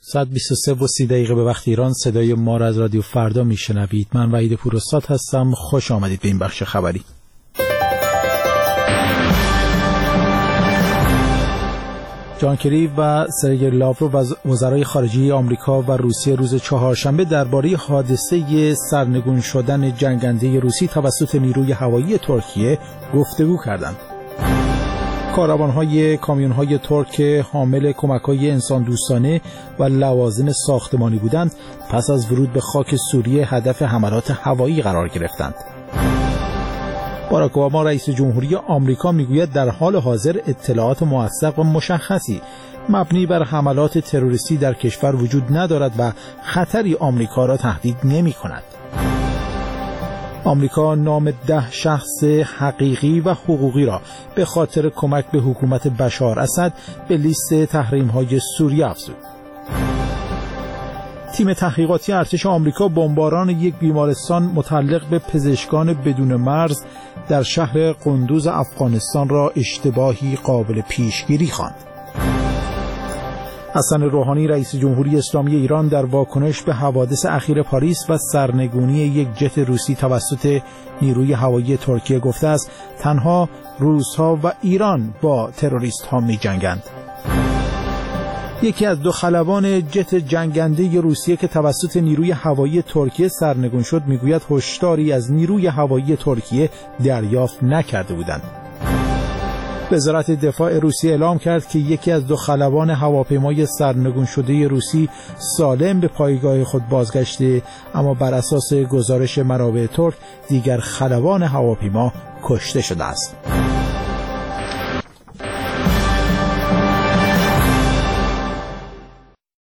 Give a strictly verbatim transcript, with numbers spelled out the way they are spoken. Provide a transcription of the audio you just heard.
ساعت بیست و سه و سی دقیقه به وقت ایران. صدای ما را از رادیو فردا میشنوید. من وحید پوراستاد هستم. خوش آمدید به این بخش خبری. جان کری و سرگئی لاوروف وزرای خارجه آمریکا و روسیه روز چهارشنبه درباره حادثه سرنگون شدن جنگنده روسی توسط نیروی هوایی ترکیه گفتگو کردند. کاروان‌های کامیون‌های ترک که حامل کمک‌های انسان دوستانه و لوازم ساختمانی بودند، پس از ورود به خاک سوریه هدف حملات هوایی قرار گرفتند. باراک اوباما رئیس جمهوری آمریکا میگوید در حال حاضر اطلاعات موثق و مشخصی مبنی بر حملات تروریستی در کشور وجود ندارد و خطری آمریکا را تهدید نمی‌کند. آمریکا نام ده شخص حقیقی و حقوقی را به خاطر کمک به حکومت بشار اسد به لیست تحریم‌های سوریه افزود. تیم تحقیقاتی ارتش آمریکا بمباران یک بیمارستان متعلق به پزشکان بدون مرز در شهر قندوز افغانستان را اشتباهی قابل پیشگیری خواند. حسن روحانی رئیس جمهوری اسلامی ایران در واکنش به حوادث اخیر پاریس و سرنگونی یک جت روسی توسط نیروی هوایی ترکیه گفته است تنها روس‌ها و ایران با تروریست‌ها می‌جنگند. یکی از دو خلبان جت جنگنده روسیه که توسط نیروی هوایی ترکیه سرنگون شد میگوید هشداری از نیروی هوایی ترکیه دریافت نکرده بودند. وزارت دفاع روسیه اعلام کرد که یکی از دو خلبان هواپیمای سرنگون شده روسی سالم به پایگاه خود بازگشته، اما بر اساس گزارش منابع ترک دیگر خلبان هواپیما کشته شده است.